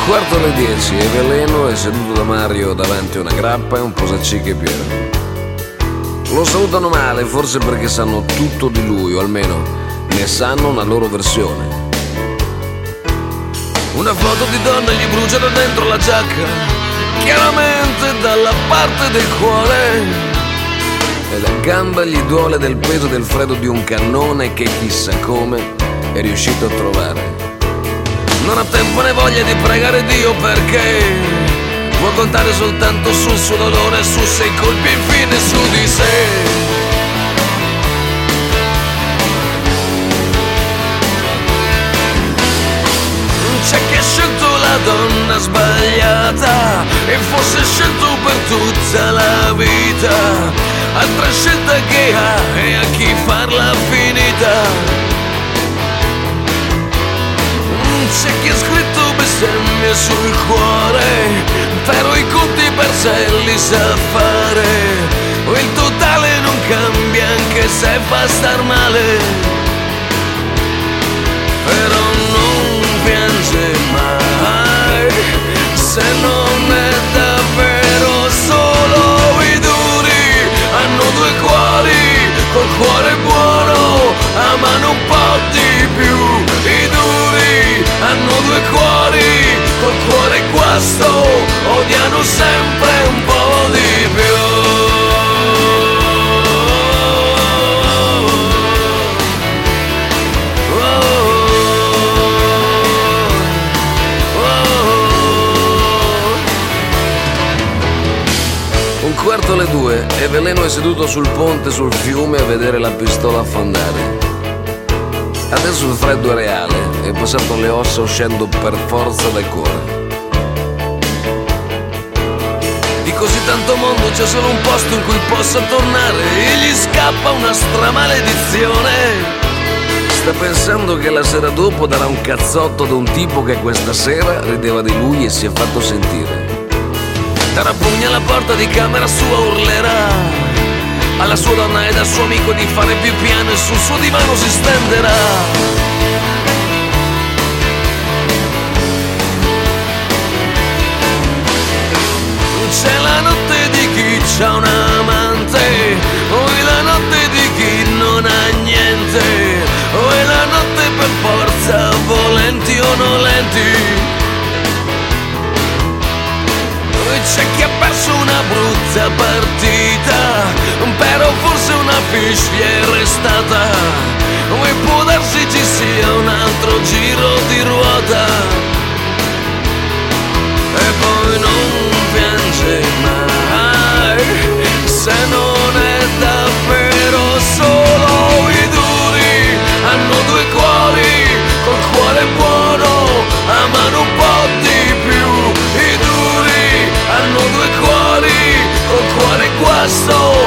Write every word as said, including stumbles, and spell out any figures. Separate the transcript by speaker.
Speaker 1: quarto alle dieci e Veleno è seduto da Mario davanti a una grappa e un posacicche pieno. Lo salutano male, forse perché sanno tutto di lui, o almeno ne sanno una loro versione. Una foto di donna gli brucia da dentro la giacca, chiaramente dalla parte del cuore. E la gamba gli duole del peso del freddo di un cannone che chissà come è riuscito a trovare. Non ha tempo né voglia di pregare Dio perché vuol contare soltanto sul suo dolore, su sei colpi e infine su di sé. C'è chi ha scelto la donna sbagliata e forse scelto per tutta la vita. Altra scelta che ha e a chi farla finita. C'è chi ha scritto bestemmie sul cuore, però i conti per sé li sa fare. Il totale non cambia anche se fa star male. Però non piange mai se non è davvero solo i duri. Hanno due cuori, col cuore buono amano un po' di più. I duri hanno due cuori, col cuore guasto odiano sempre un po' di più. Un quarto alle due e Veleno è seduto sul ponte sul fiume a vedere la pistola affondare. Adesso il freddo è reale, è passato le ossa uscendo per forza dal cuore. Di così tanto mondo c'è solo un posto in cui possa tornare e gli scappa una stramaledizione. Sta pensando che la sera dopo darà un cazzotto ad un tipo che questa sera rideva di lui e si è fatto sentire. Darà pugna alla porta di camera sua, urlerà alla sua donna ed al suo amico di fare più piano e sul suo divano si stenderà. C'è la notte di chi c'ha un amante, o è la notte di chi non ha niente, o è la notte per forza, volenti o nolenti. C'è chi ha perso una brutta partita, però forse una fish gli è restata, e può darsi ci sia un altro giro di ruota. E poi non piange mai se non è davvero solo i duri. Hanno due cuori, col cuore buono amano un po' di più. I duri hanno due cuori, col cuore guasto